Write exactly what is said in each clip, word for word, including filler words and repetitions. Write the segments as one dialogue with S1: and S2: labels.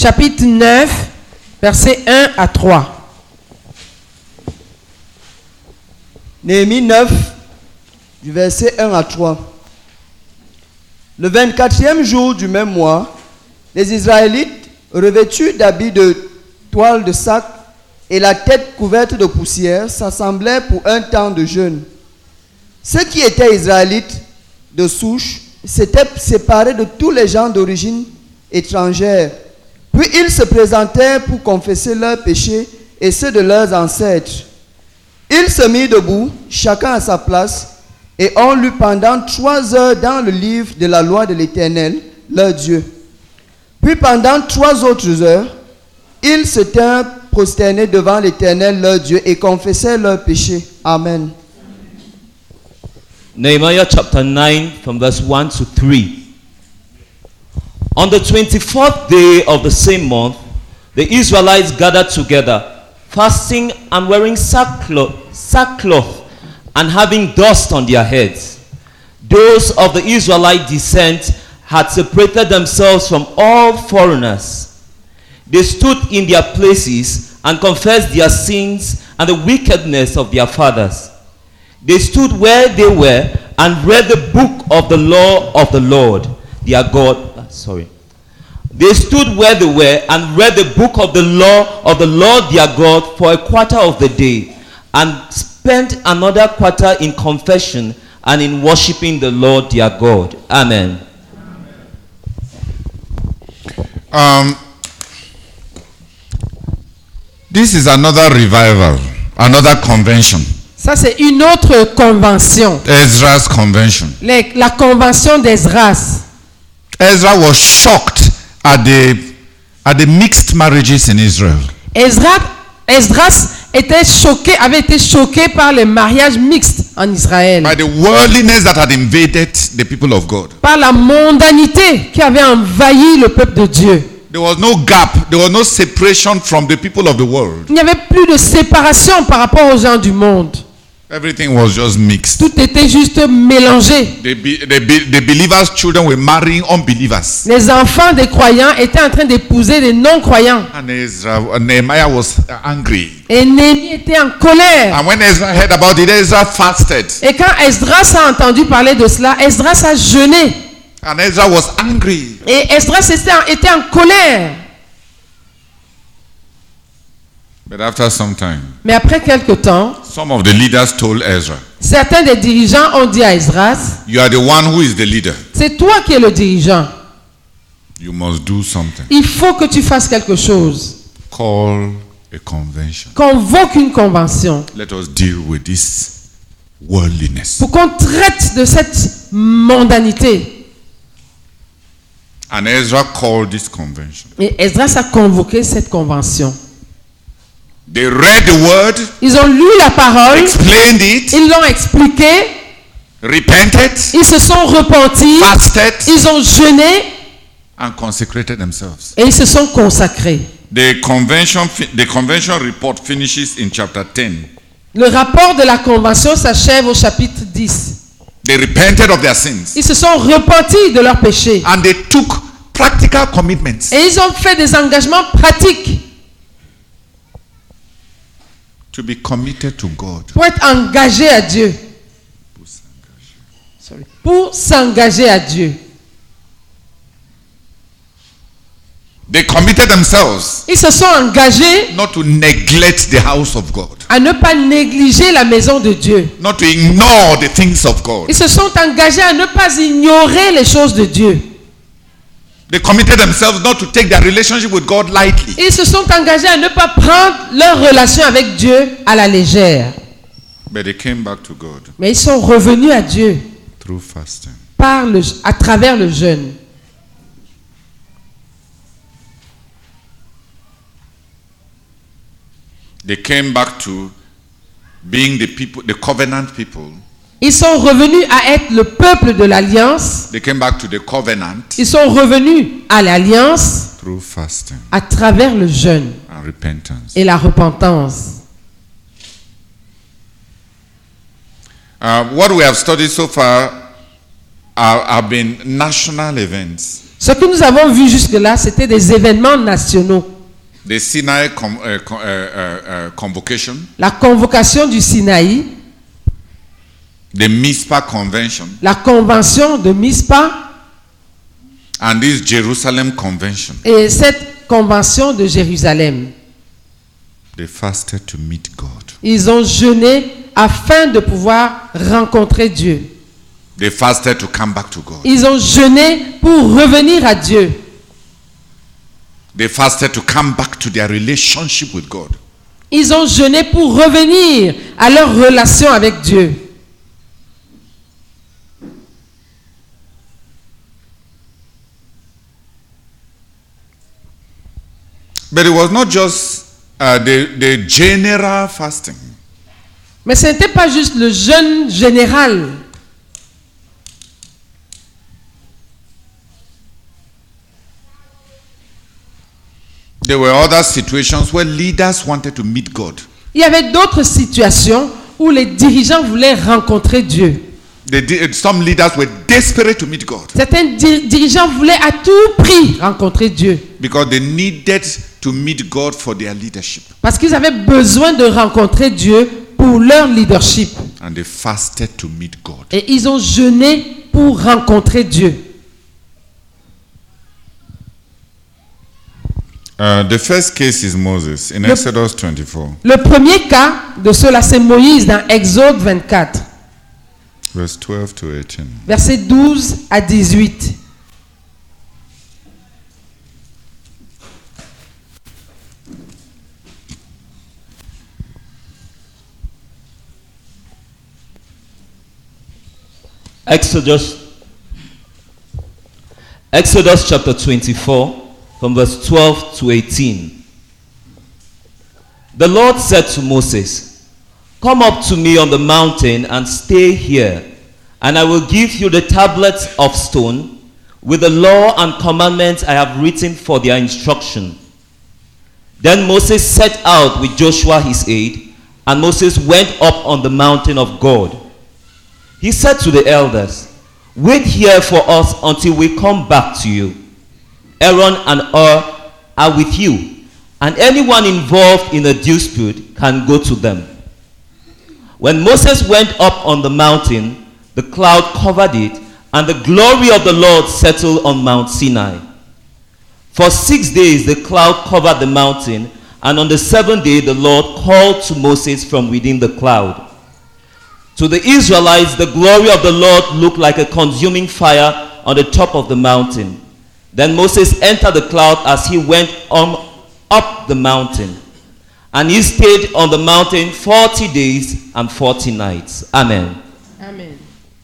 S1: chapitre neuf, versets un à trois.
S2: Néhémie neuf, du verset un à trois. Le vingt-quatrième jour du même mois, les Israélites, revêtus d'habits de toile de sac et la tête couverte de poussière, s'assemblaient pour un temps de jeûne. Ceux qui étaient Israélites de souche s'étaient séparés de tous les gens d'origine étrangère. Puis ils se présentèrent pour confesser leurs péchés et ceux de leurs ancêtres. Ils se mirent debout, chacun à sa place, et ont lu pendant trois heures dans le livre de la loi de l'Éternel, leur Dieu. Puis pendant trois autres heures, ils se tinrent prosternés devant l'Éternel, leur Dieu, et confessèrent leurs péchés. Amen.
S3: Nehemiah chapter nine from verse one to three. On the twenty-fourth day of the same month, the Israelites gathered together, fasting and wearing sackcloth, sackcloth and having dust on their heads. Those of the Israelite descent had separated themselves from all foreigners. They stood in their places and confessed their sins and the wickedness of their fathers. They stood where they were and read the book of the law of the Lord, their God. Sorry. They stood where they were and read the book of the law of the Lord their God for a quarter of the day, and spent another quarter in confession and in worshiping the Lord their God. Amen.
S4: Um, this is another revival, another convention.
S1: Ça, c'est une autre convention.
S4: Ezra's convention.
S1: Les- la convention d'Esdras.
S4: Ezra was shocked at the at the mixed marriages in Israel.
S1: Esdras, Esdras était choqué, avait été choqué par les mariages mixtes en Israël.
S4: By the worldliness that had invaded the people of God.
S1: Par la mondanité qui avait envahi le peuple de Dieu.
S4: There was no gap, there was no separation from the people of the world.
S1: Il n'y avait plus de séparation par rapport aux gens du monde.
S4: Everything was just mixed.
S1: Tout était juste mélangé.
S4: The, be- the, be- the believers' children were marrying unbelievers.
S1: Les enfants des croyants étaient en train d'épouser des non-croyants.
S4: And Ezra, Nehemiah was angry.
S1: Et Néhémie était en colère.
S4: And when Ezra heard about it, Ezra fasted.
S1: Et quand Esdras a entendu parler de cela, Esdras a jeûné.
S4: And Ezra was angry.
S1: Et Esdras était en, était en colère.
S4: But after some time,
S1: Mais après quelque temps,
S4: some of the leaders told Ezra,
S1: certains des dirigeants ont dit à Esdras,
S4: you are the one who is the leader.
S1: c'est toi qui es le dirigeant.
S4: You must do something.
S1: Il faut que tu fasses quelque chose.
S4: Call a convention.
S1: Convoque une convention
S4: Let us deal with this worldliness.
S1: pour qu'on traite de cette mondanité.
S4: And Ezra called this convention.
S1: Et Esdras a convoqué cette convention.
S4: They read the word,
S1: Ils ont lu la parole,
S4: explained it,
S1: ils l'ont expliqué,
S4: repented,
S1: ils se sont repentis,
S4: fasted,
S1: ils ont jeûné
S4: and consecrated themselves.
S1: et ils se sont consacrés.
S4: The convention, fi- the convention report finishes in chapter ten.
S1: Le rapport de la convention s'achève au chapitre dix.
S4: They repented of their sins
S1: Ils se sont repentis de leurs péchés
S4: and they took practical commitments
S1: et ils ont fait des engagements pratiques
S4: to be committed to God.
S1: pour être engagés à Dieu. Sorry. Pour s'engager à Dieu.
S4: They committed themselves
S1: Ils se sont engagés
S4: not to neglect the house of God,
S1: à ne pas négliger la maison de Dieu.
S4: not to ignore the things of God.
S1: Ils se sont engagés à ne pas ignorer les choses de Dieu.
S4: They committed themselves not to take their relationship with God lightly.
S1: Ils se sont engagés à ne pas prendre leur relation avec Dieu à la légère.
S4: But they came back to God
S1: Mais ils sont revenus à Dieu
S4: through fasting.
S1: par le, à travers le jeûne.
S4: They came back to being the people, the covenant people.
S1: Ils sont revenus à être le peuple de l'alliance.
S4: They came back to the covenant
S1: Ils sont revenus à l'alliance
S4: through fasting
S1: à travers le jeûne
S4: and repentance.
S1: et la repentance.
S4: Uh, what we have studied so far are, have been national events.
S1: Ce que nous avons vu jusque-là, c'était des événements nationaux.
S4: The Sinai com- uh, co- uh, uh, uh, convocation,
S1: La convocation du Sinaï,
S4: the Mizpah convention,
S1: la convention de Mizpah
S4: and this Jerusalem convention.
S1: et cette convention de Jérusalem.
S4: They fasted to meet God.
S1: Ils ont jeûné afin de pouvoir rencontrer Dieu.
S4: They fasted to come back to God.
S1: Ils ont jeûné pour revenir à Dieu.
S4: They fasted to come back to their relationship with God.
S1: Ils ont jeûné pour revenir à leur relation avec Dieu.
S4: But it was not just uh, the, the general fasting.
S1: Mais ce n'était pas juste le jeûne général.
S4: There were other situations where leaders wanted to meet God.
S1: Il y avait d'autres situations où les dirigeants voulaient rencontrer Dieu.
S4: The, di- some leaders were desperate to meet God
S1: Certains di- dirigeants voulaient à tout prix rencontrer Dieu
S4: because they needed to meet God for their leadership.
S1: parce qu'ils avaient besoin de rencontrer Dieu pour leur leadership.
S4: And they fasted to meet God.
S1: Et ils ont jeûné pour rencontrer Dieu.
S4: Uh, the first case is Moses in
S1: Yep.
S4: Exodus twenty-four,
S1: Le premier cas de cela, c'est Moïse dans Exode vingt-quatre,
S4: verse twelve to eighteen.
S1: versets douze à dix-huit.
S3: Exodus, Exodus chapter twenty-four, from verse twelve to eighteen. The Lord said to Moses, "Come up to me on the mountain and stay here, and I will give you the tablets of stone with the law and commandments I have written for their instruction." Then Moses set out with Joshua his aide, and Moses went up on the mountain of God. He said to the elders, "Wait here for us until we come back to you. Aaron and Hur are with you, and anyone involved in a dispute can go to them." When Moses went up on the mountain, the cloud covered it, and the glory of the Lord settled on Mount Sinai. For six days the cloud covered the mountain, and on the seventh day the Lord called to Moses from within the cloud. To the Israelites, the glory of the Lord looked like a consuming fire on the top of the mountain. Then Moses entered the cloud as he went on up the mountain. And he stayed on the mountain forty days and forty nights. Amen.
S1: Amen.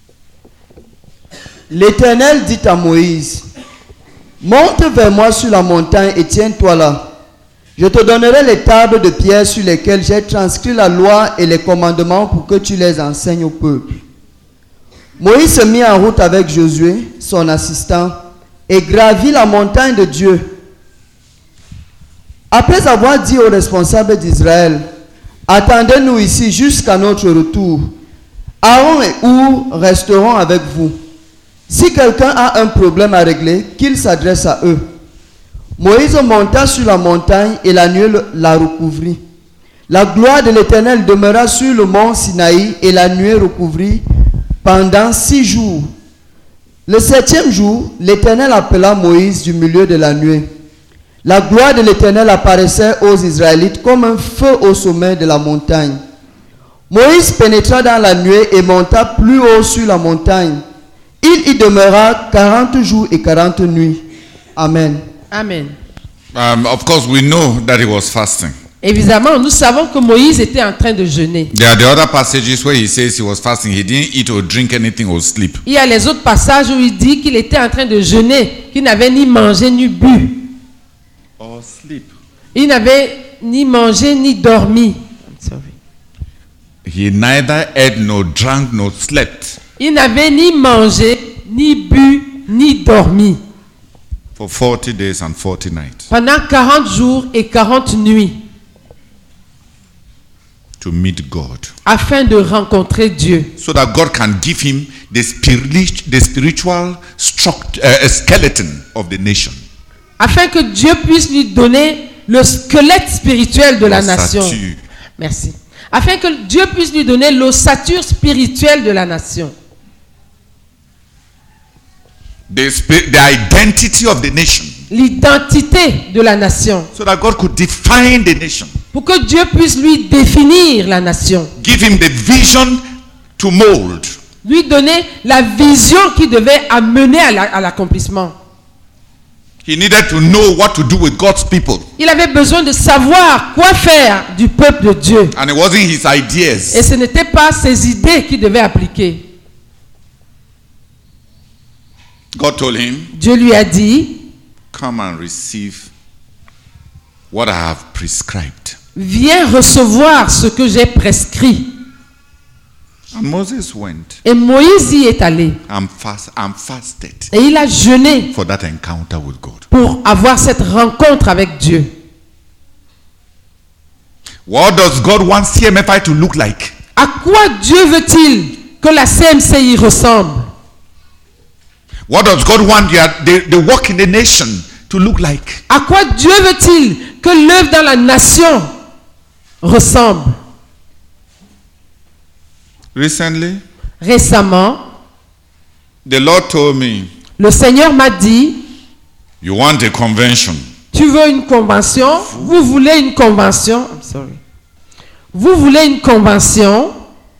S2: L'Éternel dit à Moïse, monte vers moi sur la montagne et tiens-toi là. Je te donnerai les tables de pierre sur lesquelles j'ai transcrit la loi et les commandements pour que tu les enseignes au peuple. Moïse se mit en route avec Josué, son assistant, et gravit la montagne de Dieu. Après avoir dit aux responsables d'Israël, attendez-nous ici jusqu'à notre retour. Aaron et Hur resteront avec vous. Si quelqu'un a un problème à régler, qu'il s'adresse à eux. Moïse monta sur la montagne et la nuée la recouvrit. La gloire de l'Éternel demeura sur le mont Sinaï et la nuée recouvrit pendant six jours. Le septième jour, l'Éternel appela Moïse du milieu de la nuée. La gloire de l'Éternel apparaissait aux Israélites comme un feu au sommet de la montagne. Moïse pénétra dans la nuée et monta plus haut sur la montagne. Il y demeura quarante jours et quarante nuits. Amen.
S1: Amen.
S4: Um, of course, we know that he was fasting.
S1: Évidemment, nous savons que Moïse était en train de jeûner.
S4: There are the other passages where he says he was fasting. He didn't eat or drink anything or sleep.
S1: Il y a les autres passages où il dit qu'il était en train de jeûner, qu'il n'avait ni mangé ni bu.
S4: Or sleep.
S1: Il n'avait ni mangé ni dormi. I'm sorry.
S4: He neither ate nor drank nor slept
S1: Il n'avait ni mangé, ni bu, ni dormi.
S4: for forty days and forty nights.
S1: Pendant quarante jours et quarante nuits.
S4: to meet God,
S1: afin de rencontrer Dieu,
S4: so that God can give him the, spirit, the spiritual structure, uh, skeleton of the nation.
S1: afin que Dieu puisse lui donner le squelette spirituel de la nation.
S4: L'ossature.
S1: Merci. Afin que Dieu puisse lui donner l'ossature spirituelle de la nation.
S4: The, spi- the identity of the nation,
S1: L'identité de la nation.
S4: so that God could define the nation,
S1: Pour que Dieu puisse lui définir la nation.
S4: give him the vision to mold.
S1: Lui donner la vision qui devait amener à la- à l'accomplissement.
S4: He needed to know what to do with God's people,
S1: Il avait besoin de savoir quoi faire du peuple de Dieu.
S4: and it wasn't his
S1: Et
S4: ideas.
S1: ce n'était pas ses idées qu'il devait appliquer.
S4: God told him,
S1: Dieu lui a dit,
S4: come and receive what I have prescribed.
S1: viens recevoir ce que j'ai prescrit.
S4: And Moses went
S1: Et Moïse y est allé.
S4: and, fast, and fasted
S1: Et il a jeûné
S4: for that encounter with God.
S1: pour avoir cette rencontre avec Dieu.
S4: What does God want C M F I to look like?
S1: À quoi Dieu veut-il que la C M C I ressemble?
S4: What does God want the, the, the work in the nation to look like?
S1: À quoi Dieu veut-il que l'œuvre dans la nation ressemble?
S4: Recently,
S1: Récemment,
S4: the Lord told me,
S1: le Seigneur m'a dit,
S4: you want a convention.
S1: tu veux une convention? Vous voulez une convention? I'm sorry. Vous voulez une convention?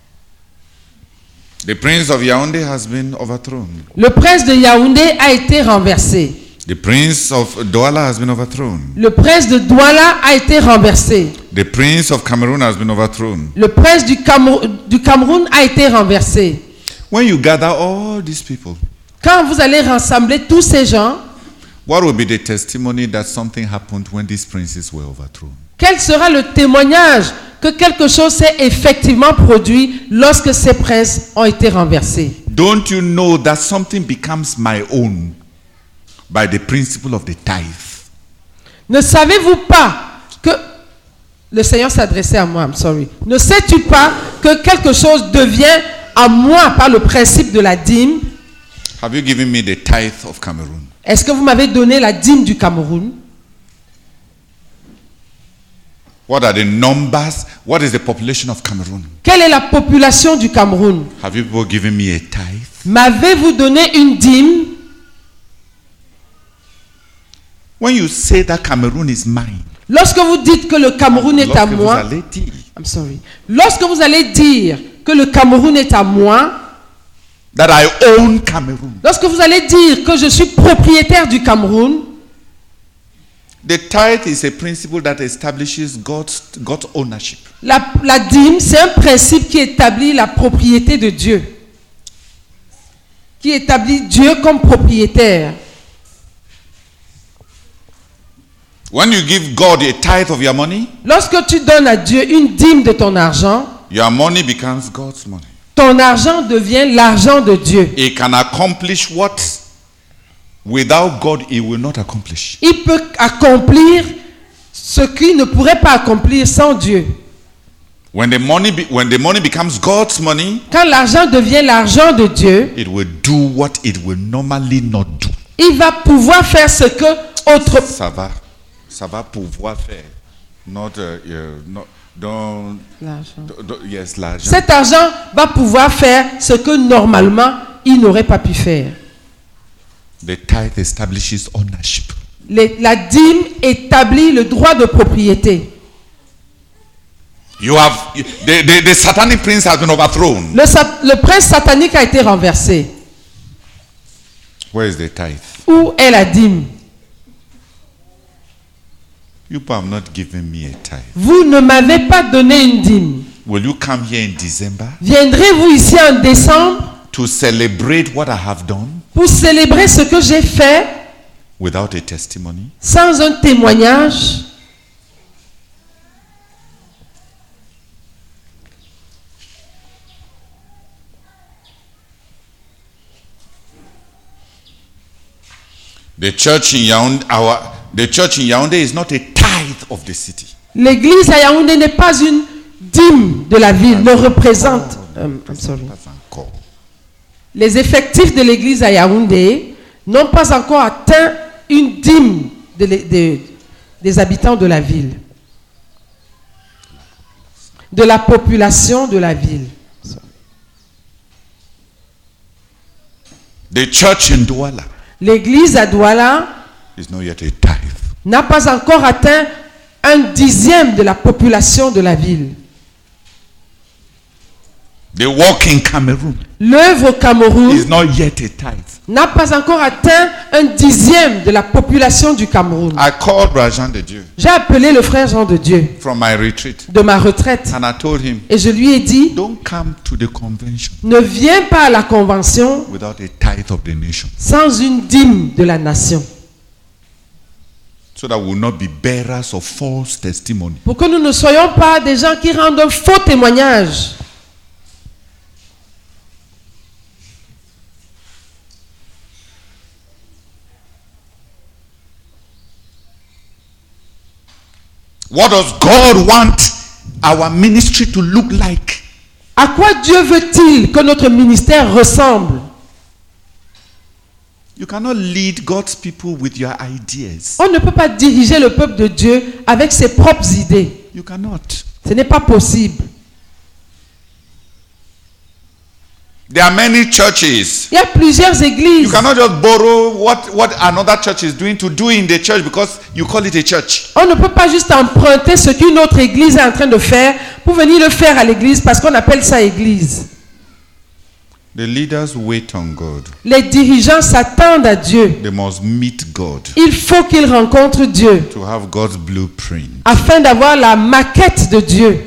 S4: The prince of Yaoundé has been overthrown.
S1: Le prince de Yaoundé a été renversé.
S4: The prince of Douala has been overthrown.
S1: Le prince de Douala a été renversé.
S4: The prince of Cameroon has been overthrown.
S1: Le prince du, Camou- du Cameroun a été renversé.
S4: When you gather all these people,
S1: Quand vous allez rassembler tous ces gens,
S4: what will be the testimony that something happened when these princes were overthrown?
S1: quel sera le témoignage que quelque chose s'est effectivement produit lorsque ces princes ont été renversés?
S4: Don't you know that something becomes my own by the principle of the tithe?
S1: Ne savez-vous pas que... Le Seigneur s'adressait à moi, I'm sorry. Ne sais-tu pas que quelque chose devient à moi par le principe de la dîme?
S4: Have you given me the tithe of Cameroon?
S1: Est-ce que vous m'avez donné la dîme du Cameroun?
S4: What are the numbers? What is the population of Cameroon?
S1: Quelle est la population du Cameroun?
S4: Have you people given me a tithe?
S1: M'avez-vous donné une dîme?
S4: When you say that Cameroon is mine,
S1: Lorsque vous dites que le Cameroun est à
S4: lorsque vous
S1: moi,
S4: allez dire
S1: I'm sorry. Lorsque vous allez dire que le Cameroun est à moi,
S4: that I own Cameroon,
S1: lorsque vous allez dire que je suis propriétaire du Cameroun,
S4: the tithe is a principle that establishes God's, God's ownership.
S1: la, la dîme, c'est un principe qui établit la propriété de Dieu. Qui établit Dieu comme propriétaire.
S4: When you give God a tithe of your money,
S1: Lorsque tu donnes à Dieu une dîme de ton argent,
S4: your money becomes God's money.
S1: ton argent devient l'argent de Dieu.
S4: It can accomplish what without God it will not accomplish.
S1: Il peut accomplir ce qu'il ne pourrait pas accomplir sans Dieu.
S4: When the money be, when the money becomes God's money,
S1: Quand l'argent devient l'argent de Dieu,
S4: it will do what it will normally not do.
S1: il va pouvoir faire ce que autre...
S4: Ça va, ça va pouvoir faire. Not, uh, uh, not don't, don't- don't- yes, l'argent.
S1: Cet argent va pouvoir faire ce que normalement il n'aurait pas pu faire.
S4: The tithe establishes ownership.
S1: Les- la dîme établit le droit de propriété.
S4: You have the, the, the satanic prince has been overthrown.
S1: Le, sat- le prince satanique a été renversé.
S4: Where is the tithe?
S1: Où est la dîme?
S4: You people have not given me a tithe.
S1: Vous ne m'avez pas donné une dîme.
S4: Will you come here in December
S1: Viendrez-vous ici en décembre
S4: to celebrate what I have done
S1: pour célébrer ce que j'ai fait
S4: without a testimony?
S1: sans un témoignage?
S4: The church in Yaoundé, our the church in Yaoundé is not a tithe of the city.
S1: L'église à Yaoundé n'est pas une dîmes de la ville ne représentent... Um, I'm sorry.
S4: Pas encore.
S1: Les effectifs de l'église à Yaoundé n'ont pas encore atteint une dîme de, de, des habitants de la ville, de la population de la ville.
S4: The church in Douala
S1: L'église à Douala
S4: is not yet a tithe.
S1: n'a pas encore atteint un dixième de la population de la ville.
S4: The work in Cameroon
S1: L'œuvre au Cameroun
S4: is not yet a tithe.
S1: n'a pas encore atteint un dixième de la population du Cameroun.
S4: I called Rajan de Dieu
S1: J'ai appelé le frère Jean de Dieu
S4: from my retreat
S1: de ma retraite
S4: and I told him,
S1: et je lui ai dit,
S4: don't come to the convention
S1: ne viens pas à la convention
S4: without a tithe of the nation,
S1: sans une dîme de la nation,
S4: so that we will not be bearers of false testimony.
S1: pour que nous ne soyons pas des gens qui rendent un faux témoignage.
S4: What does God want our ministry to look like?
S1: À quoi Dieu veut-il que notre ministère ressemble?
S4: You cannot lead God's people with your ideas.
S1: On ne peut pas diriger le peuple de Dieu avec ses propres idées.
S4: You cannot.
S1: Ce n'est pas possible.
S4: There are many churches.
S1: Il y a plusieurs
S4: You
S1: églises.
S4: cannot just borrow what, what another church is doing to do in the church because you call it a church.
S1: On ne peut pas juste emprunter ce qu'une autre église est en train de faire pour venir le faire à l'église parce qu'on appelle ça église.
S4: The leaders wait on God.
S1: Les dirigeants s'attendent à Dieu.
S4: They must meet God
S1: Il faut qu'ils rencontrent Dieu
S4: to have God's blueprint.
S1: afin d'avoir la maquette de Dieu.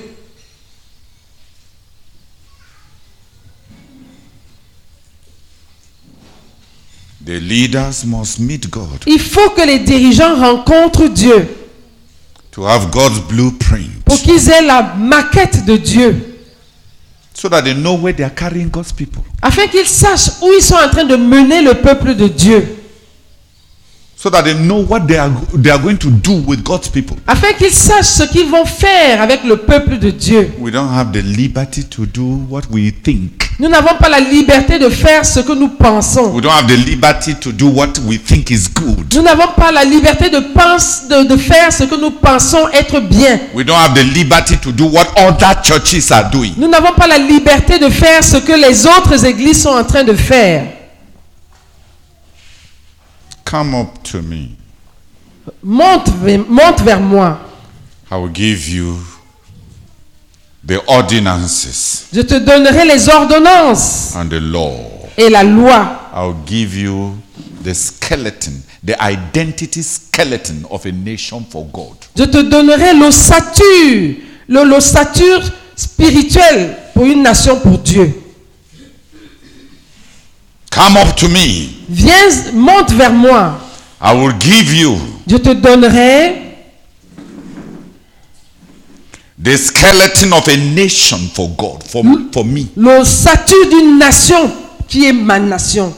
S4: The leaders must meet God
S1: Il faut que les dirigeants rencontrent Dieu
S4: to have God's blueprint
S1: pour qu'ils aient la maquette de Dieu,
S4: so that they know where they are carrying God's people.
S1: afin qu'ils sachent où ils sont en train de mener le peuple de Dieu,
S4: So that they know what they are, they are going to do with God's people.
S1: afin qu'ils sachent ce qu'ils vont faire avec le peuple de Dieu.
S4: We don't have the liberty to do what we think.
S1: Nous n'avons pas la liberté de faire ce que nous pensons.
S4: We don't have the liberty to do what we think is good.
S1: Nous n'avons pas la liberté de, pense, de, de faire ce que nous pensons être bien.
S4: We don't have the liberty to do what other churches are doing.
S1: Nous n'avons pas la liberté de faire ce que les autres églises sont en train de faire.
S4: Come up to me.
S1: Monte, ve- monte vers moi.
S4: I will give you the ordinances
S1: Je te donnerai les ordonnances
S4: and the law.
S1: et la loi.
S4: I will give you the skeleton, the identity skeleton of a nation for God.
S1: Je te donnerai l'ossature, le- l'ossature spirituelle pour une nation pour Dieu.
S4: Come up to me.
S1: Viens, monte vers moi.
S4: I will give you
S1: Je te donnerai
S4: the skeleton of a nation for God, for, for me.
S1: l'ossature d'une nation qui est ma nation.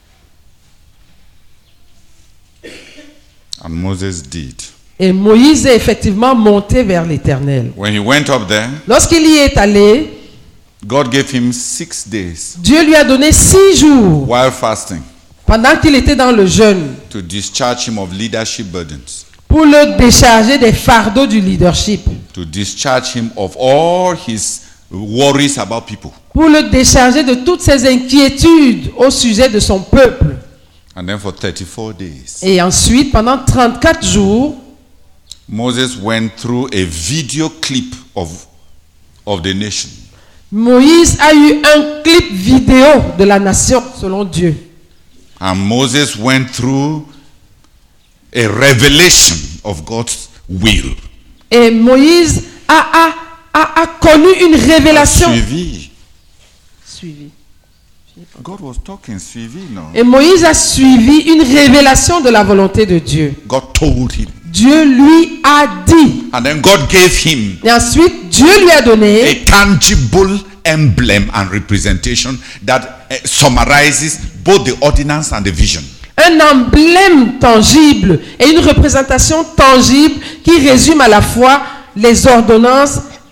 S4: And Moses did.
S1: Et Moïse est effectivement monté vers l'Éternel.
S4: When he went up there,
S1: Lorsqu'il y est allé,
S4: God gave him six days
S1: Dieu lui a donné six jours
S4: while fasting
S1: pendant qu'il était dans le jeûne
S4: to discharge him of leadership burdens,
S1: pour le décharger des fardeaux du leadership,
S4: to discharge him of all his worries about people.
S1: pour le décharger de toutes ses inquiétudes au sujet de son peuple.
S4: And then for thirty-four days,
S1: Et ensuite, pendant trente-quatre jours,
S4: Moses went through a video clip of, of the nation.
S1: Moïse a eu un clip vidéo de la nation selon Dieu.
S4: And Moses went through a revelation of God's will.
S1: Et Moïse a, a, a, a connu une révélation.
S4: Suivi.
S1: Suivi.
S4: God was talking, suivi, no?
S1: Et Moïse a suivi une révélation de la volonté de Dieu.
S4: God told him.
S1: Dieu lui a dit.
S4: And then God gave him
S1: Et ensuite, Dieu lui a donné
S4: a tangible emblem and representation that uh, summarizes both the ordinance and the vision.
S1: un emblème tangible et une représentation tangible qui résume à la fois les ordonnances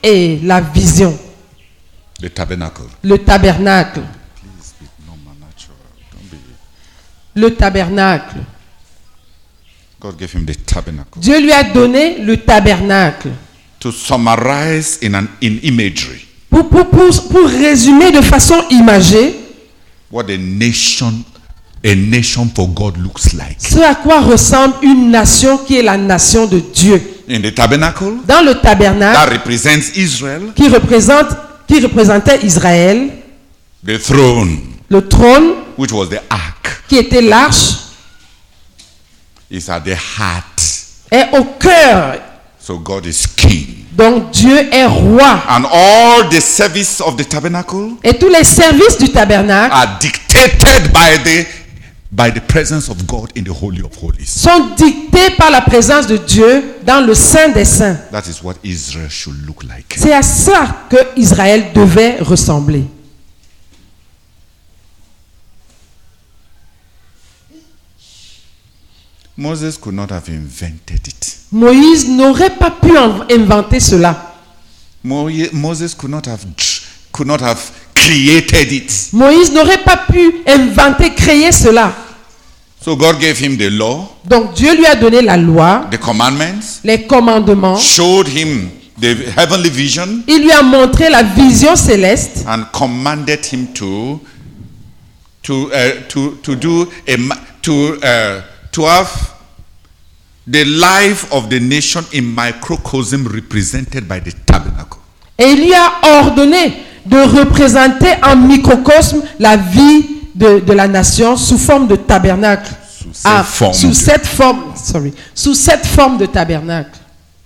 S1: et la vision,
S4: The tabernacle.
S1: le tabernacle,
S4: Please be normal, natural. Don't be.
S1: le tabernacle.
S4: God gave him the tabernacle.
S1: Dieu lui a donné le tabernacle.
S4: To summarize in an in imagery
S1: Pour, pour, pour, pour résumer de façon imagée
S4: what a nation a nation for God looks like.
S1: ce à quoi ressemble une nation qui est la nation de Dieu.
S4: In the tabernacle
S1: Dans le
S4: that
S1: tabernacle
S4: represents Israel,
S1: qui, représente, qui représentait Israël,
S4: the throne,
S1: le trône
S4: which was the ark,
S1: qui était l'arche,
S4: is at the heart.
S1: est au cœur.
S4: So God is king.
S1: Donc Dieu est roi.
S4: And all the service of the tabernacle
S1: Et tous les services du tabernacle
S4: are dictated by the by the presence of God in the Holy of Holies.
S1: sont dictés par la présence de Dieu dans le Saint des Saints.
S4: That is what Israel should look like.
S1: C'est à ça que Israël devait ressembler.
S4: Moses could not have invented it.
S1: Moïse n'aurait pas pu en- inventer cela.
S4: Mo- Moses could not have could not have created it.
S1: Moïse n'aurait pas pu inventer, créer cela.
S4: So God gave him the law,
S1: Donc Dieu lui a donné la loi,
S4: the commandments,
S1: les commandements.
S4: showed him the heavenly vision,
S1: Il lui a montré la vision céleste
S4: and commanded him to to uh, to to do a ma- to uh, to have the life of the nation in microcosm represented by the tabernacle.
S1: et il lui a ordonné de représenter en microcosme la vie de, de la nation sous forme de tabernacle.
S4: Sous cette
S1: Ah,
S4: forme
S1: sous
S4: de-
S1: cette forme, sorry, sous cette forme de tabernacle.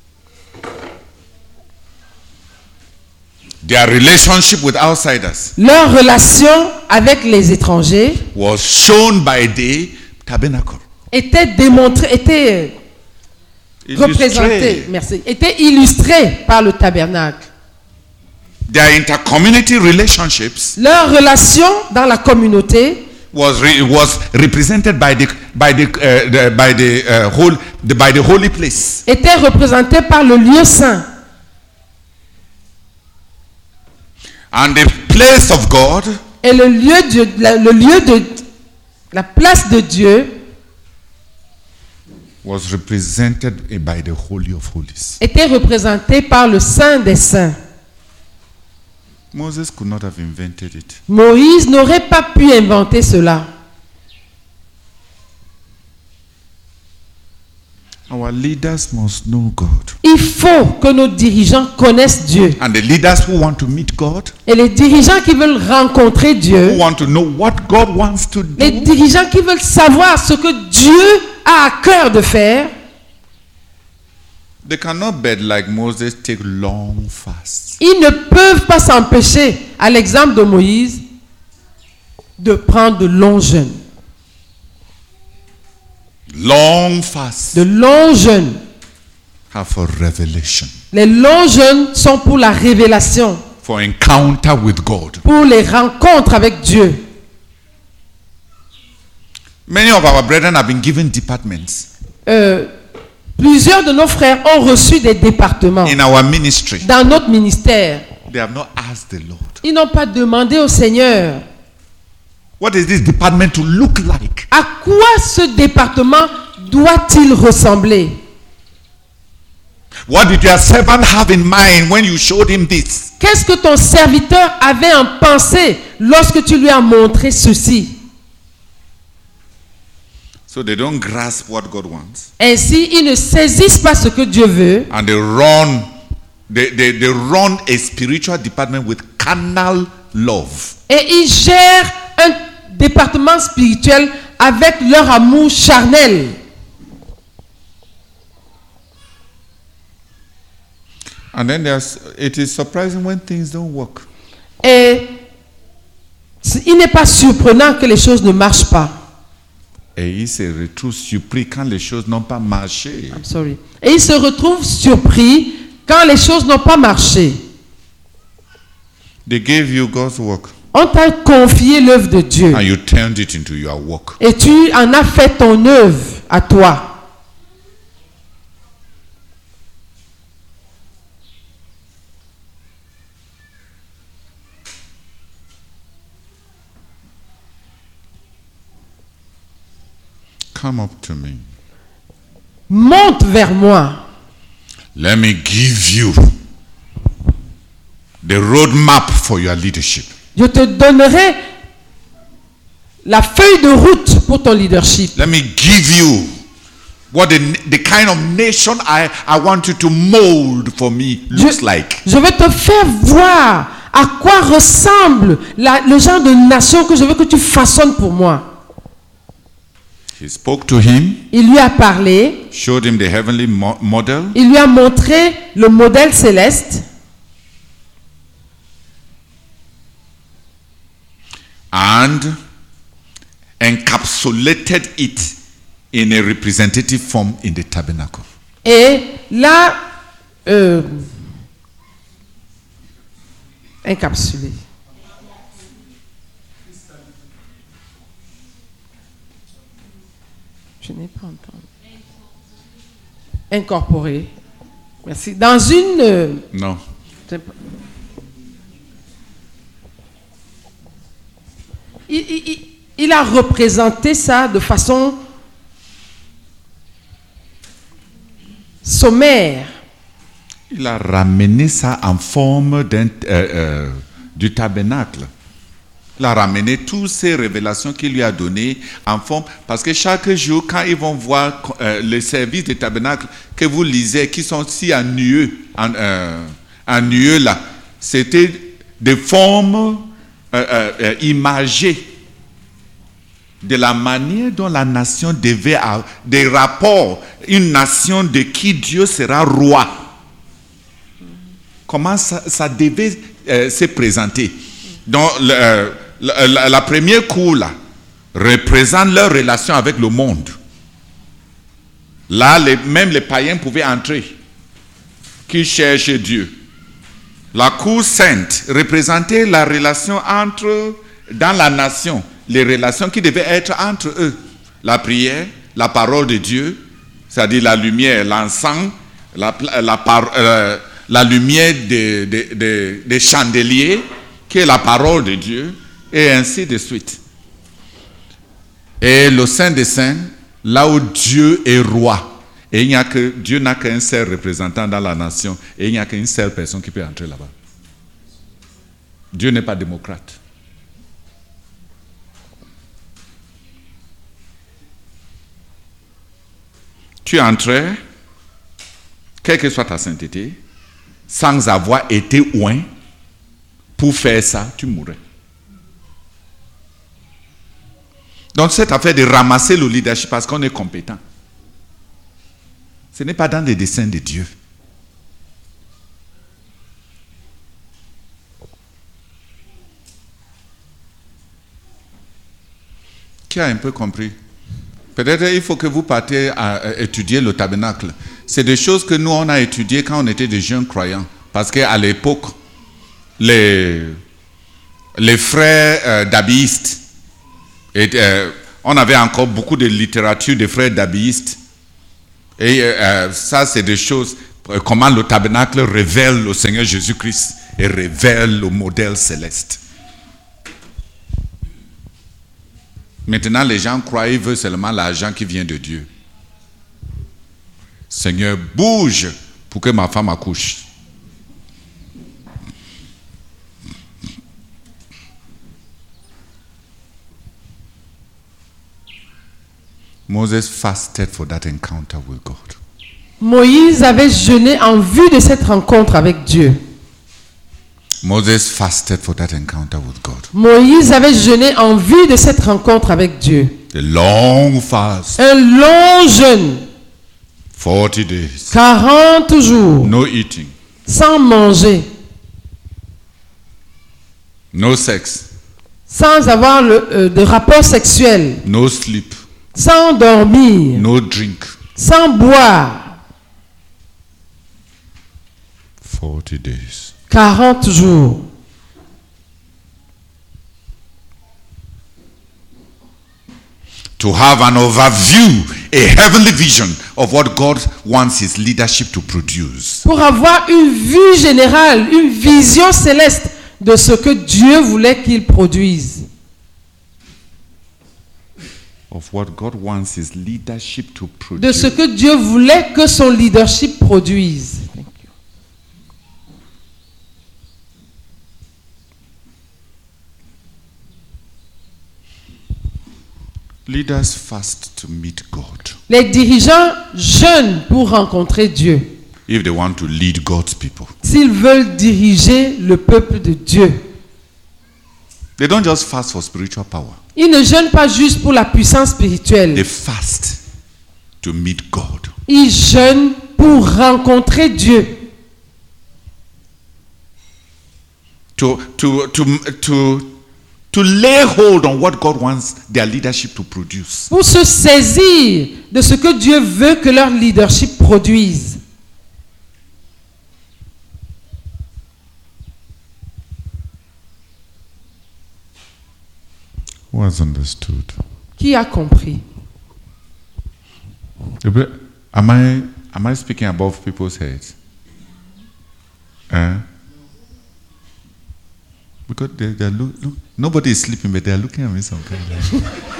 S4: Their relationship with outsiders
S1: Leur relation avec les étrangers
S4: was shown by the tabernacle.
S1: était démontrée, était représentée,
S4: Illustré.
S1: merci, était illustrée par le tabernacle.
S4: Their intercommunity relationships
S1: Leur relation dans la communauté
S4: was re- was represented by the by the, uh, the by the uh, whole the, by the holy place.
S1: était représentée par le lieu saint.
S4: And the place of God
S1: Et le lieu de, la, le lieu de la place de Dieu
S4: was represented by the Holy of Holies.
S1: était représentée par le Saint des Saints.
S4: Moses could not have invented it.
S1: Moïse n'aurait pas pu inventer cela.
S4: Our leaders must know God.
S1: Il faut que nos dirigeants connaissent Dieu.
S4: And the leaders who want to meet God,
S1: Et les dirigeants qui veulent rencontrer
S4: who
S1: Dieu,
S4: want to know what God wants to do,
S1: les dirigeants qui veulent savoir ce que Dieu a à cœur de faire,
S4: they cannot bed like Moses, take long fasts.
S1: ils ne peuvent pas s'empêcher, à l'exemple de Moïse, de prendre de longs jeûnes.
S4: Long fasts
S1: De longs jeûnes.
S4: are for revelation,
S1: Les longs jeûnes sont pour la révélation,
S4: for encounter with God.
S1: pour les rencontres avec Dieu.
S4: Many of our brethren have been given departments
S1: Euh, plusieurs de nos frères ont reçu des départements
S4: in our ministry.
S1: dans notre ministère.
S4: They have not asked the Lord,
S1: Ils n'ont pas demandé au Seigneur
S4: what is this department to look like?
S1: à quoi ce département doit-il ressembler.
S4: What did your servant have in mind when you showed him this?
S1: Qu'est-ce que ton serviteur avait en pensée lorsque tu lui as montré ceci?
S4: So they don't grasp what God wants.
S1: Ainsi, ils ne saisissent pas ce que Dieu veut
S4: And they run, they, they, they run a spiritual department with carnal love.
S1: et ils gèrent un département spirituel avec leur amour charnel.
S4: And then there's, it is surprising when things don't work.
S1: Et il n'est pas surprenant que les choses ne marchent pas.
S4: Et il se retrouve surpris quand les choses n'ont pas marché.
S1: I'm sorry. Et ils se retrouvent surpris quand les choses n'ont pas marché.
S4: They gave you God's work
S1: On t'a confié l'œuvre de Dieu
S4: and you turned it into your work.
S1: et tu en as fait ton œuvre à toi.
S4: Come up to me.
S1: Monte vers moi.
S4: Let me give you the roadmap for your leadership.
S1: Je te donnerai la feuille de route pour ton leadership.
S4: Let me give you what the, the kind of nation I, I want you to mold for me looks
S1: Je,
S4: like.
S1: je vais te faire voir à quoi ressemble la, le genre de nation que je veux que tu façonnes pour moi.
S4: He spoke to him,
S1: Il lui a parlé,
S4: showed him the heavenly mo- model,
S1: il lui a montré le modèle céleste
S4: and encapsulated it in a representative form in the tabernacle.
S1: et l'a euh, encapsulé. Je n'ai pas entendu. Incorporé. Merci. Dans une... euh,
S4: No.
S1: c'est pas- il, il- il- il a représenté ça de façon sommaire.
S4: Il a ramené ça en forme d'un, euh, euh, du tabernacle. Il a ramené toutes ces révélations qu'il lui a données en forme. Parce que chaque jour, quand ils vont voir euh, les services du tabernacle que vous lisez, qui sont si ennuyeux, en, euh, ennuyeux là, c'était des formes euh, euh, euh, imagées de la manière dont la nation devait avoir des rapports, une nation de qui Dieu sera roi. Comment ça, ça devait euh, se présenter. Donc, le, euh, la, la, la première cour là représente leur relation avec le monde. Là, les, même les païens pouvaient entrer, qui cherchent Dieu. La cour sainte représentait la relation entre, dans la nation, les relations qui devaient être entre eux. La prière, la parole de Dieu, c'est-à-dire la lumière, l'encens, la, la, par, euh, la lumière des de, de, de chandeliers, qui est la parole de Dieu, et ainsi de suite. Et le Saint des Saints, là où Dieu est roi, et il n'y a que, Dieu n'a qu'un seul représentant dans la nation, et il n'y a qu'une seule personne qui peut entrer là-bas. Dieu n'est pas démocrate. Tu entrais, quelle que soit ta sainteté, sans avoir été oint, pour faire ça, tu mourrais. Donc cette affaire de ramasser le leadership parce qu'on est compétent, ce n'est pas dans les desseins de Dieu. Qui a un peu compris? Peut-être il faut que vous partiez à, à étudier le tabernacle. C'est des choses que nous, on a étudiées quand on était des jeunes croyants. Parce qu'à l'époque, les, les frères euh, dabéistes, et, euh, on avait encore beaucoup de littérature des frères dabéistes. Et euh, ça, c'est des choses, euh, comment le tabernacle révèle le Seigneur Jésus-Christ et révèle le modèle céleste. Maintenant, les gens croient qu'ils veulent seulement l'argent qui vient de Dieu. Seigneur, bouge pour que ma femme accouche. Moses fasted for that encounter with God.
S1: Moïse avait jeûné en vue de cette rencontre avec Dieu.
S4: Moses fasted for that encounter with God.
S1: Moïse avait jeûné en vue de cette rencontre avec Dieu.
S4: A long fast.
S1: Un long jeûne,
S4: forty days.
S1: quarante jours,
S4: No eating.
S1: sans manger,
S4: No sex.
S1: sans avoir le, euh, de rapport sexuel,
S4: No sleep.
S1: sans dormir,
S4: No drink.
S1: sans boire.
S4: forty days.
S1: quarante jours.
S4: To have an overview, a heavenly vision of what God wants his leadership to produce.
S1: Pour avoir une vue générale, une vision céleste de ce que Dieu voulait qu'il produise.
S4: of what God wants his leadership to produce.
S1: de ce que Dieu voulait que son leadership produise.
S4: Leaders fast to meet God
S1: Les dirigeants jeûnent pour rencontrer Dieu,
S4: if they want to lead God's people.
S1: s'ils veulent diriger le peuple de Dieu.
S4: They don't just fast for spiritual power.
S1: Ils ne jeûnent pas juste pour la puissance spirituelle.
S4: They fast to meet God.
S1: Ils jeûnent pour rencontrer Dieu.
S4: To, to, to, to, to lay hold on what God wants their leadership to produce.
S1: Pour se saisir de ce que Dieu veut que leur leadership produise.
S4: Who has understood?
S1: Qui a compris?
S4: Am I, am I speaking above people's heads? Eh? Because they, they look, look, nobody is sleeping, but they are looking at me some kind of.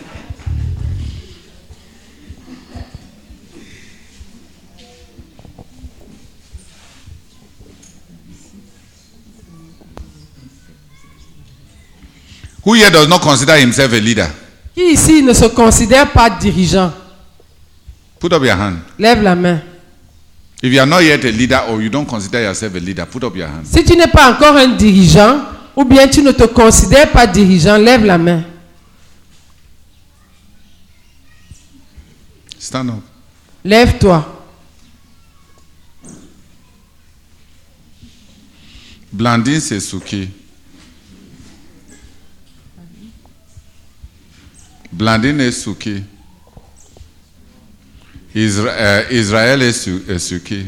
S4: Who here does not consider himself a leader?
S1: Qui ici ne se considère pas dirigeant?
S4: Put up your hand.
S1: Lève la main.
S4: If you are not yet a leader or you don't consider yourself a leader, put up your hand.
S1: Si tu n'es pas encore un dirigeant, ou bien tu ne te considères pas dirigeant, lève la main.
S4: Stand up.
S1: Lève-toi.
S4: Blandine Sesuki. Blandine Suki. Isra euh, Israël Suki.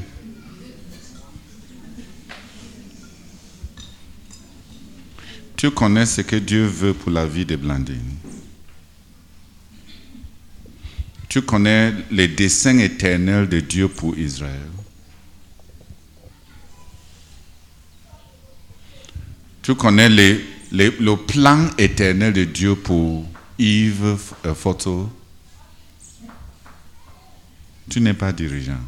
S4: Tu connais ce que Dieu veut pour la vie de Blandine. Tu connais les desseins éternels de Dieu pour Israël. Tu connais les, les, le plan éternel de Dieu pour Yves euh, Photo. Tu n'es pas dirigeant.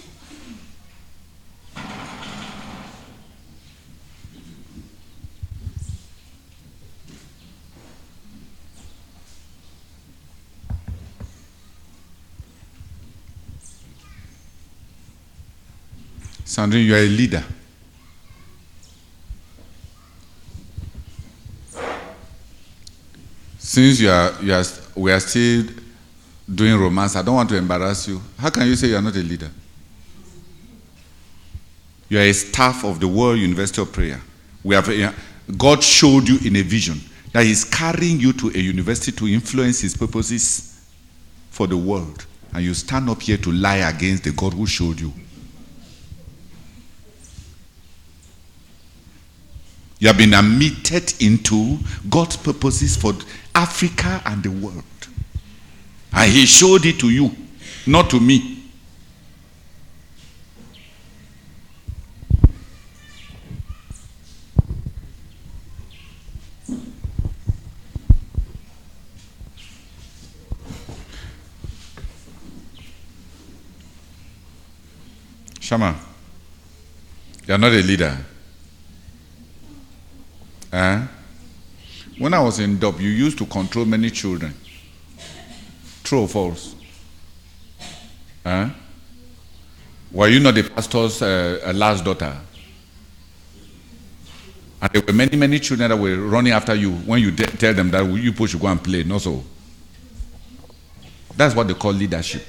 S4: Sandrine, you are a leader. Since you are, you are, we are still doing romance, I don't want to embarrass you. How can you say you are not a leader? You are a staff of the World University of Prayer. We have, God showed you in a vision that He's carrying you to a university to influence His purposes for the world. And you stand up here to lie against the God who showed you. You have been admitted into God's purposes for Africa and the world. And He showed it to you, not to me. Shama, you are not a leader. Eh? When I was in Dub, you used to control many children. True or false? Eh? Were you not the pastor's uh, last daughter? And there were many, many children that were running after you when you tell them that you people should go and play. Not so. That's what they call leadership.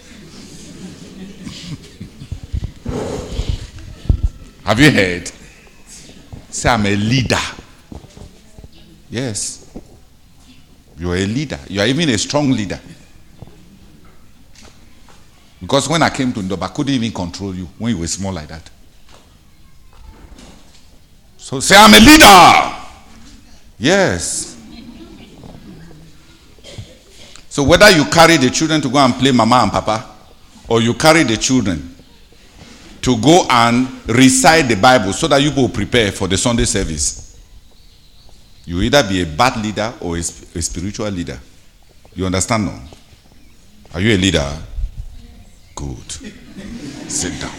S4: Have you heard? Say, I'm a leader. Yes. You are a leader. You are even a strong leader. Because when I came to Ndoba, I couldn't even control you when you were small like that. So say, I'm a leader. Yes. So whether you carry the children to go and play mama and papa, or you carry the children to go and recite the Bible so that you will prepare for the Sunday service, you either be a bad leader or a, a spiritual leader. You understand now? Are you a leader? Good. Sit down.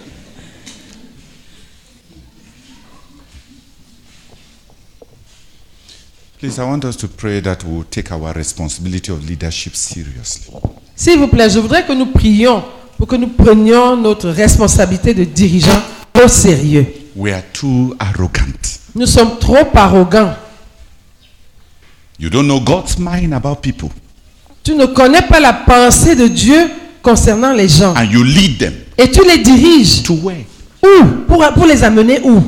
S4: Please, I want us to pray that we will take our responsibility of leadership seriously.
S1: S'il vous plaît, je voudrais que nous prions pour que nous prenions notre responsabilité de dirigeant au sérieux.
S4: We are too arrogant.
S1: Nous sommes trop arrogants.
S4: You don't know God's mind about people.
S1: Tu ne connais pas la pensée de Dieu concernant les gens.
S4: And you lead them.
S1: Et tu les diriges.
S4: To where?
S1: Où? Pour, pour les amener où?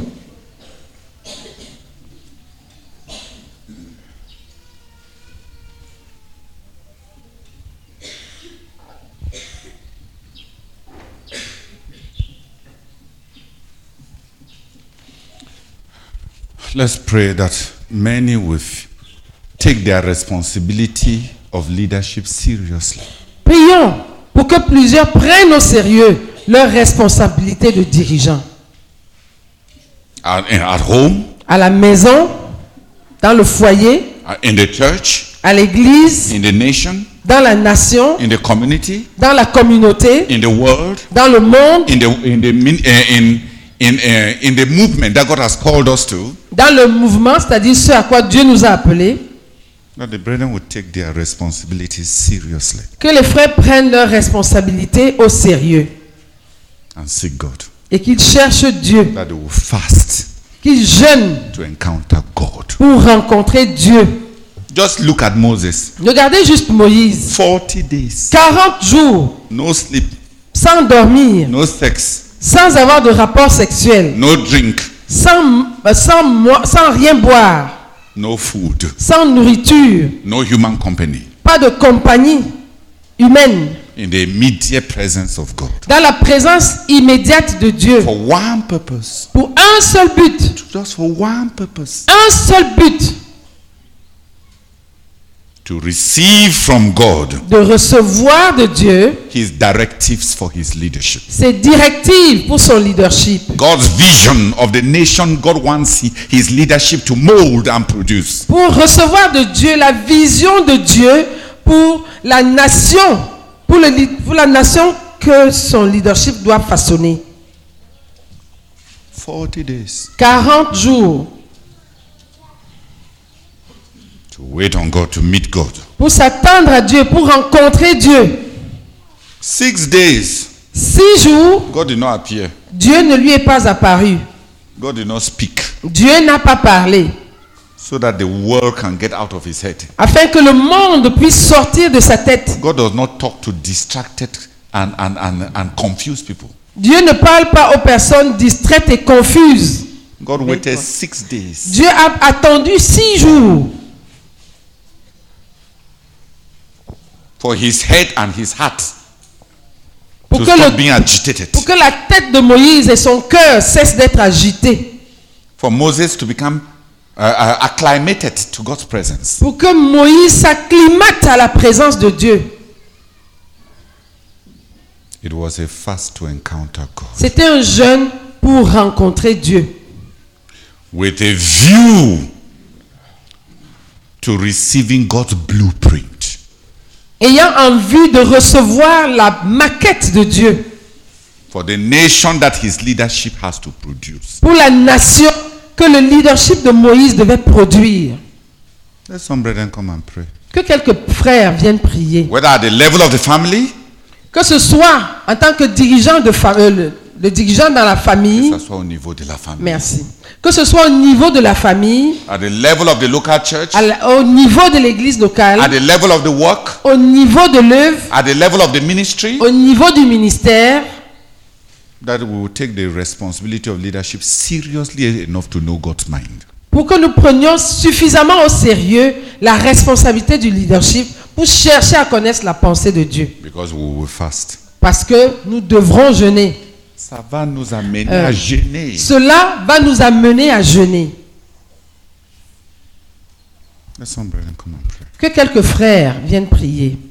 S4: Let's pray that many will take their responsibility of leadership seriously.
S1: Prions pour que plusieurs prennent au sérieux leur responsabilité de dirigeant.
S4: At, at home,
S1: à la maison, dans le foyer,
S4: in the church,
S1: à l'église,
S4: in the nation,
S1: dans la nation,
S4: in the community,
S1: dans la communauté,
S4: in the world,
S1: dans le monde,
S4: in the in the uh, in in uh, in the movement that God has called us to.
S1: Dans le mouvement, c'est-à-dire ce à quoi Dieu nous a appelés.
S4: That the brethren would take their responsibilities seriously.
S1: Que les frères prennent leurs responsabilités au sérieux.
S4: And seek God.
S1: Et qu'ils cherchent Dieu.
S4: That they will fast.
S1: Qu'ils jeûnent.
S4: To encounter God.
S1: Pour rencontrer Dieu.
S4: Just look at Moses.
S1: Regardez juste Moïse.
S4: forty days.
S1: quarante jours.
S4: No sleep.
S1: Sans dormir.
S4: No sex.
S1: Sans avoir de rapport sexuel.
S4: No drink.
S1: Sans, sans, sans rien boire.
S4: No food.
S1: Sans nourriture.
S4: No human company.
S1: Pas de compagnie humaine.
S4: In the immediate presence of God.
S1: Dans la présence immédiate de Dieu.
S4: For one purpose.
S1: Pour un seul but.
S4: Just for one purpose.
S1: Un seul but.
S4: To receive from God.
S1: De recevoir de Dieu.
S4: His directives for his leadership.
S1: Ses directives pour son leadership.
S4: God's vision of the nation God wants his leadership to mold and produce.
S1: Pour recevoir de Dieu la vision de Dieu pour la nation, pour, le, pour la nation que son leadership doit façonner.
S4: forty days.
S1: quarante jours.
S4: To wait on God, to meet God.
S1: Pour s'attendre à Dieu, pour rencontrer Dieu.
S4: Six days.
S1: Six jours.
S4: God did not appear.
S1: Dieu ne lui est pas apparu.
S4: God did not speak.
S1: Dieu n'a pas parlé.
S4: So that the world can get out of his head.
S1: Afin que le monde puisse sortir de sa tête.
S4: God does not talk to distracted and, and, and, and confused people.
S1: Dieu ne parle pas aux personnes distraites et confuses.
S4: God waited six days.
S1: Dieu a attendu six jours.
S4: For his head and his heart
S1: pour
S4: to
S1: que,
S4: stop
S1: le,
S4: being agitated.
S1: pour que la tête de Moïse et son cœur cessent d'être agités.
S4: For Moses to become uh, uh, acclimated to God's presence.
S1: Pour que Moïse s'acclimate à la présence de Dieu.
S4: It was a fast to encounter God.
S1: C'était un jeûne pour rencontrer Dieu.
S4: With a view to receiving God's blueprint.
S1: Ayant en vue de recevoir la maquette de Dieu.
S4: For the nation that his leadership has to produce.
S1: Pour la nation que le leadership de Moïse devait produire.
S4: Let some brethren come and pray.
S1: Que quelques frères viennent prier.
S4: Whether at the level of the family.
S1: Que ce soit en tant que dirigeant de fa- euh, le, le dirigeant dans la famille.
S4: Que ce soit au niveau de la famille.
S1: Merci. Que ce soit au niveau de la famille.
S4: At the level of the local church.
S1: À la, au niveau de l'église locale.
S4: At the level of the work.
S1: Au niveau de l'œuvre.
S4: At the level of the ministry.
S1: Au niveau du ministère.
S4: That we will take the responsibility of leadership seriously enough to know God's mind.
S1: Pour que nous prenions suffisamment au sérieux la responsabilité du leadership pour chercher à connaître la pensée de Dieu.
S4: Because we will fast.
S1: Parce que nous devrons jeûner.
S4: Ça va nous amener
S1: Euh,
S4: à jeûner.
S1: Cela va nous amener à jeûner.
S4: Let some brethren come and pray.
S1: Que quelques frères viennent prier.